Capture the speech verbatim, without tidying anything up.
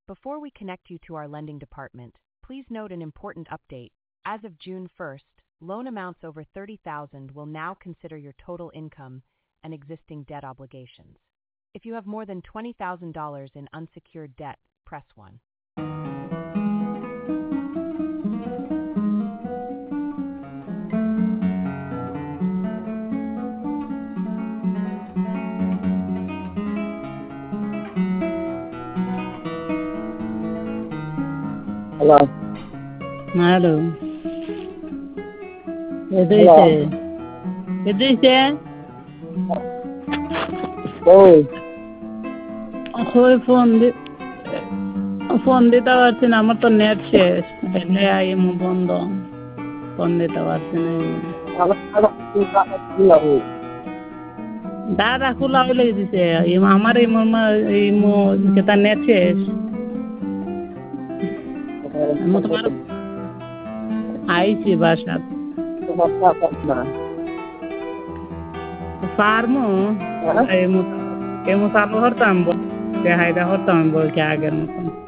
Before we connect you to our lending department, please note an important update. As of June first, loan amounts over thirty thousand dollars will now consider your total income and existing debt obligations. If you have more than twenty thousand dollars in unsecured debt, press one. Hello. Hello. What do you Hello. say? What do you say? Hey. ওই phone দি phone দিতে পারছি না আমার তো net শেষ এলে আইমু বন্ধ ফোন দিতে পারছি না দাদা খোলা হইলে দিছে আমার এই ইমো যেটা নেট শেষ আমি তোমার আইছি বাসা ফার্মো এমো এমো চালু হতাম দেখাইটা হতাম বলছে আগের মতন